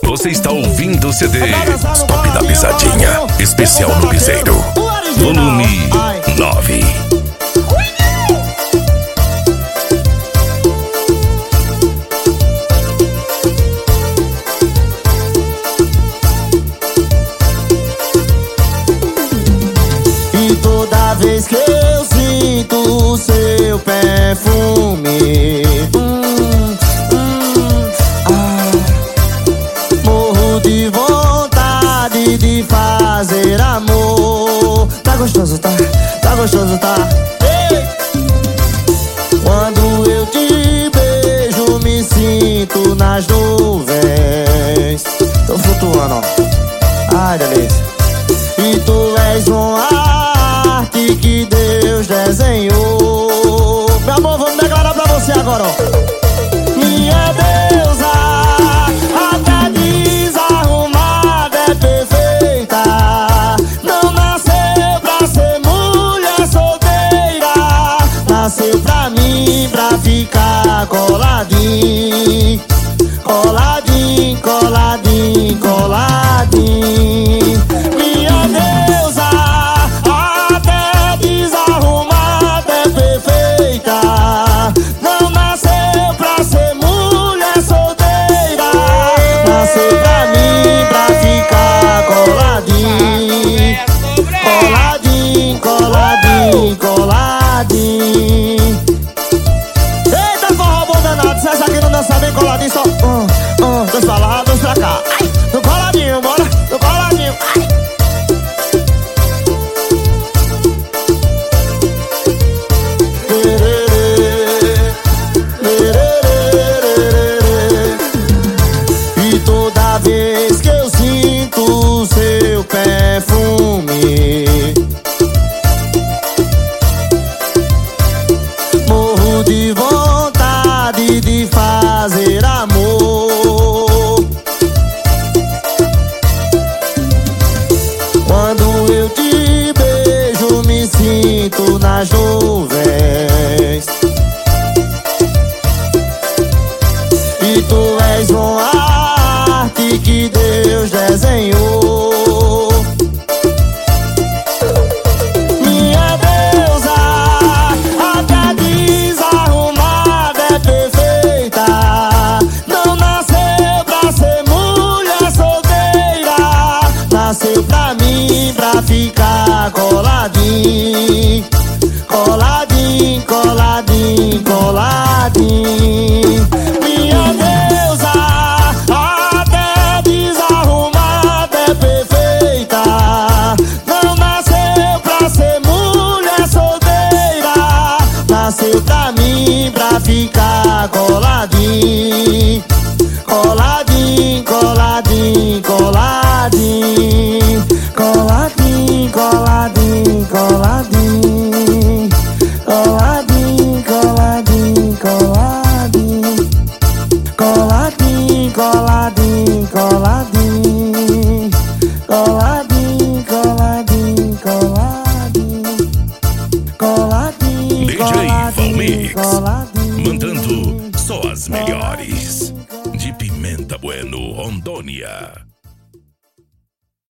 Você está ouvindo o CD Stop da Pisadinha, especial no Piseiro, volume 9. E toda vez que eu sinto o seu perfume, morro de vontade de fazer amor. Tá gostoso, tá? Tá gostoso, tá? Ei! Quando eu te beijo, me sinto nas nuvens. Tô flutuando, ó. Ai, delícia. E tu és uma arte que Deus desenhou. Meu amor, vamos declarar pra você agora, ó. Minha deusa, até desarrumada é perfeita. Não nasceu pra ser mulher solteira. Nasceu pra mim, pra ficar coladinho. Coladinho, coladinho, coladinho. Minha deusa, até desarrumada é perfeita. Não nasceu pra ser mulher solteira. Nasceu pra mim, pra ficar coladinho. Coladinho, coladinho, coladinho. Eita, forró bom danado. Se essa aqui não dança bem coladinho, só dois pra lá, dois pra cá. Ai, no coladinho, bora, no coladinho. Ai. E toda vez que eu sinto o seu perfume, morro de vontade de fazer amor. Quando eu te beijo, me sinto nas nuvens. E tu és uma arte que Deus desenhou. Minha deusa, até desarrumada é perfeita. Não nasceu pra ser mulher solteira. Nasceu pra mim, pra ficar coladinho. Coladinho, coladinho, coladinho. Minha deusa, até desarrumada é perfeita. Não nasceu pra ser mulher solteira. Nasceu pra mim, pra ficar coladinho. Coladinho, coladinho, coladinho. Coladinho, coladinho, coladinho. Coladinho, coladinho, coladinho. Coladinho, coladinho, coladinho. Coladinho, coladinho, coladinho. Coladinho, DJ coladinho, Valmix, coladinho. mandando só as melhores.